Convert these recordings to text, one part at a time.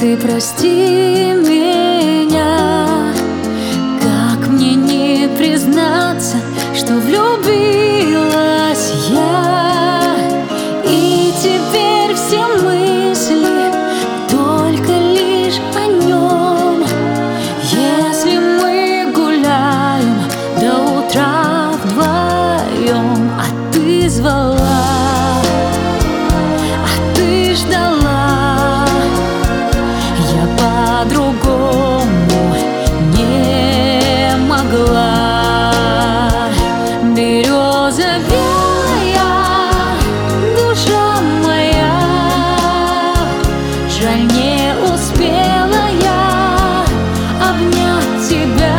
Ты прости меня, как мне не признаться, что влюбилась я, и теперь все мысли только лишь о нем. Если мы гуляем до утра вдвоем, а ты звала, а ты ждала, я по-другому не могла. Береза белая, душа моя, жаль, не успела я обнять тебя.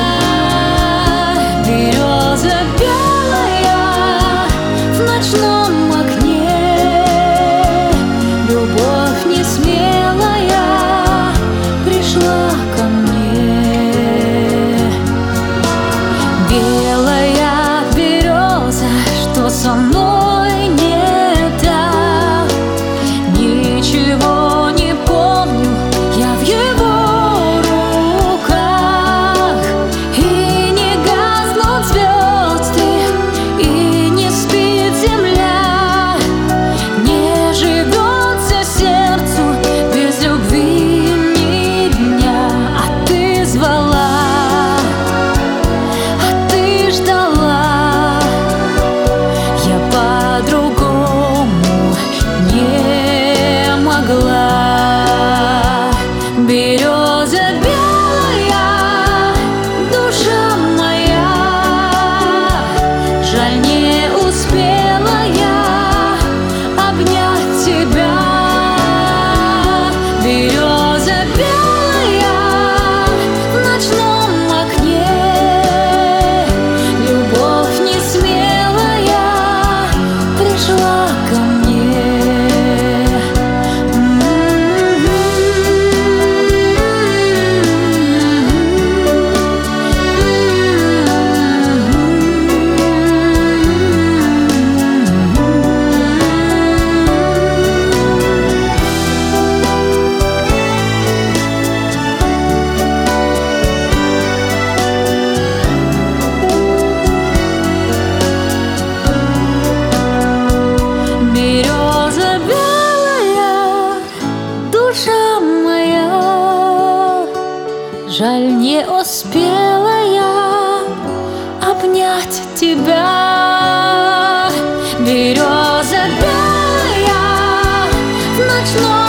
Береза белая в ночном окне, любовь не смелая пришла ко мне. Белая береза, что со мной не так, ничего не помню я в его руках. И не гаснут звезды, и не спит земля, не живется сердцу без любви ни дня. А ты звала, а ты ждала, я по-другому не могла. Береза белая, душа моя, жаль, не успела я обнять тебя. Береза белая в ночном окне, любовь не смелая пришла ко мне. Береза белая, душа моя, жаль, не успела я обнять тебя. Береза белая в ночном